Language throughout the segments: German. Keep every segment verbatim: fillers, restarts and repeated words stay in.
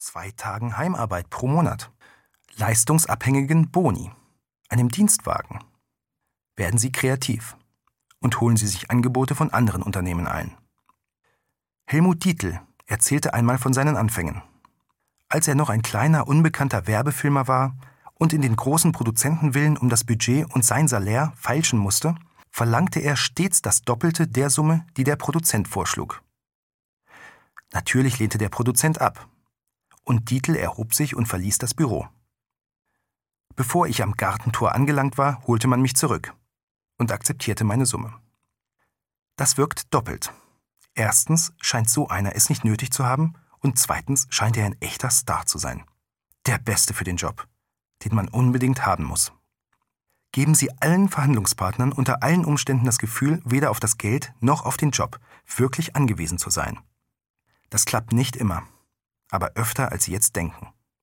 zwei Tagen Heimarbeit pro Monat, leistungsabhängigen Boni, einem Dienstwagen. Werden Sie kreativ und holen Sie sich Angebote von anderen Unternehmen ein. Helmut Dietl erzählte einmal von seinen Anfängen. Als er noch ein kleiner, unbekannter Werbefilmer war und in den großen Produzentenvillen um das Budget und sein Salär feilschen musste, verlangte er stets das Doppelte der Summe, die der Produzent vorschlug. Natürlich lehnte der Produzent ab, und Dietl erhob sich und verließ das Büro. Bevor ich am Gartentor angelangt war, holte man mich zurück und akzeptierte meine Summe. Das wirkt doppelt. Erstens scheint so einer es nicht nötig zu haben und zweitens scheint er ein echter Star zu sein. Der Beste für den Job, den man unbedingt haben muss. Geben Sie allen Verhandlungspartnern unter allen Umständen das Gefühl, weder auf das Geld noch auf den Job wirklich angewiesen zu sein. Das klappt nicht immer, aber öfter als Sie jetzt denken.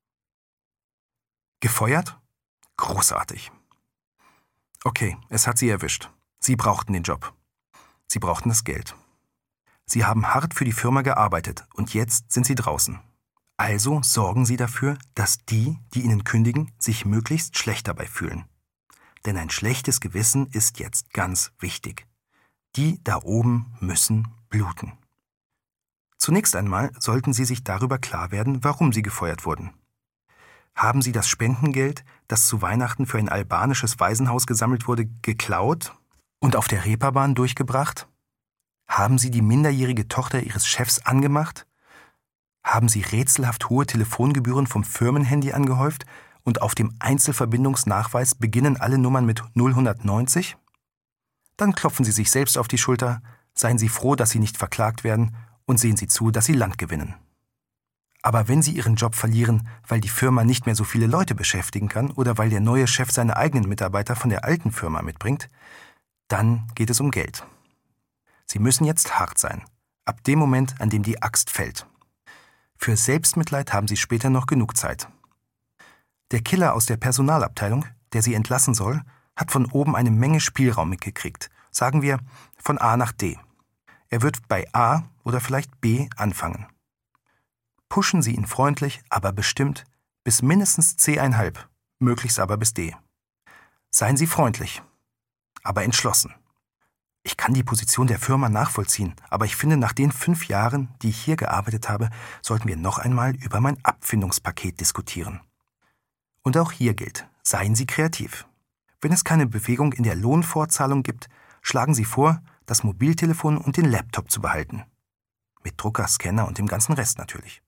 Gefeuert? Großartig. Okay, es hat Sie erwischt. Sie brauchten den Job. Sie brauchten das Geld. Sie haben hart für die Firma gearbeitet und jetzt sind Sie draußen. Also sorgen Sie dafür, dass die, die Ihnen kündigen, sich möglichst schlecht dabei fühlen. Denn ein schlechtes Gewissen ist jetzt ganz wichtig. Die da oben müssen bluten. Zunächst einmal sollten Sie sich darüber klar werden, warum Sie gefeuert wurden. Haben Sie das Spendengeld, das zu Weihnachten für ein albanisches Waisenhaus gesammelt wurde, geklaut und auf der Reeperbahn durchgebracht? Haben Sie die minderjährige Tochter Ihres Chefs angemacht? Haben Sie rätselhaft hohe Telefongebühren vom Firmenhandy angehäuft und auf dem Einzelverbindungsnachweis beginnen alle Nummern mit null neunzig? Dann klopfen Sie sich selbst auf die Schulter, seien Sie froh, dass Sie nicht verklagt werden und sehen Sie zu, dass Sie Land gewinnen. Aber wenn Sie Ihren Job verlieren, weil die Firma nicht mehr so viele Leute beschäftigen kann oder weil der neue Chef seine eigenen Mitarbeiter von der alten Firma mitbringt, dann geht es um Geld. Sie müssen jetzt hart sein, ab dem Moment, an dem die Axt fällt. Für Selbstmitleid haben Sie später noch genug Zeit. Der Killer aus der Personalabteilung, der Sie entlassen soll, hat von oben eine Menge Spielraum mitgekriegt. Sagen wir von A nach D. Er wird bei A oder vielleicht B anfangen. Pushen Sie ihn freundlich, aber bestimmt bis mindestens C eins Komma fünf, möglichst aber bis D. Seien Sie freundlich, aber entschlossen. Ich kann die Position der Firma nachvollziehen, aber ich finde, nach den fünf Jahren, die ich hier gearbeitet habe, sollten wir noch einmal über mein Abfindungspaket diskutieren. Und auch hier gilt, seien Sie kreativ. Wenn es keine Bewegung in der Lohnfortzahlung gibt, schlagen Sie vor, das Mobiltelefon und den Laptop zu behalten. Mit Drucker, Scanner und dem ganzen Rest natürlich.